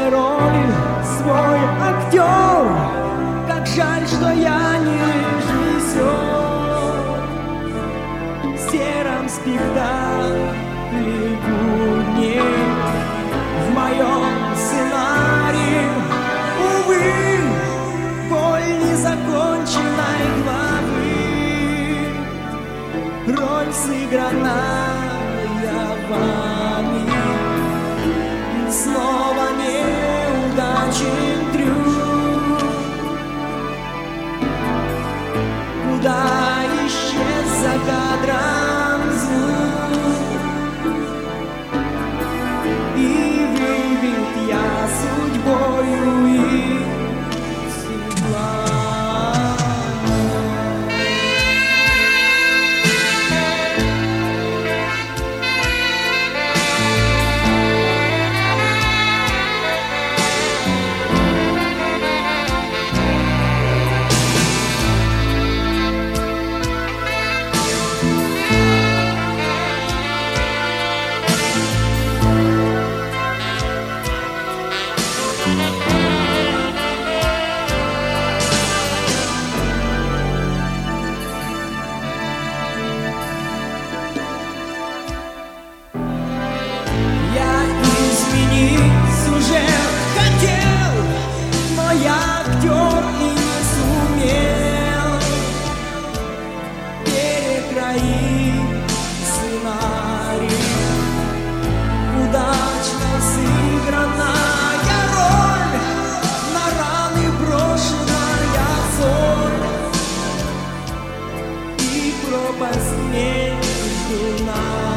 своей роли, свой актер. Как жаль, что я не режиссер в сером спектакле будней. В моем сценарии, увы, боль незаконченной главы. Роль сыгранная вами, снова неудачен трюк. Куда исчез за кадром звук? И выбит я судьбою их седла. Сюжет хотел, но я актер и не сумел перекроить сценарий. Удачно сыгранная роль, на раны брошенная соль, и пропасть между нами.